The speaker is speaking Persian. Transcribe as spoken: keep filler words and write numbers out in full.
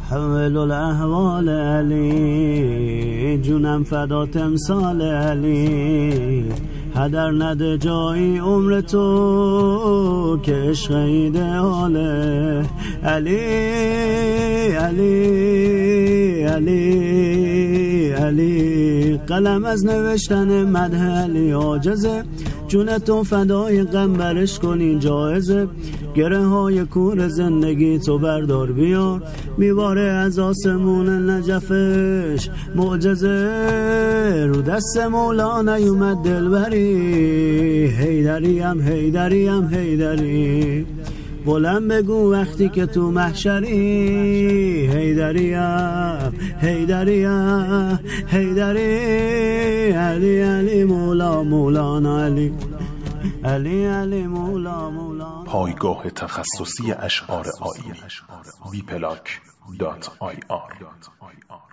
حول الاحوال علی، جونم فدا تمثال علی، هدر نده جایی عمر تو که عشق ایدئاله. علی علی علی علی، قلم از نوشتن مدح علی عاجزه، جون تو فدای غم برش کنی جایزه. گره های کور زندگی تو بردار بیار، میواره از آسمون نجفش معجزه، رو دست مولا نیومد دلبری، حیدریم حیدریم حیدری. بلند بگو وقتی که تو محشری، حیدریم حیدریم حیدری. علی علی مولا مولانا علی، علی علی مولا مولا. پایگاه تخصصی اشعار آیینی وی پلاک دات آی آر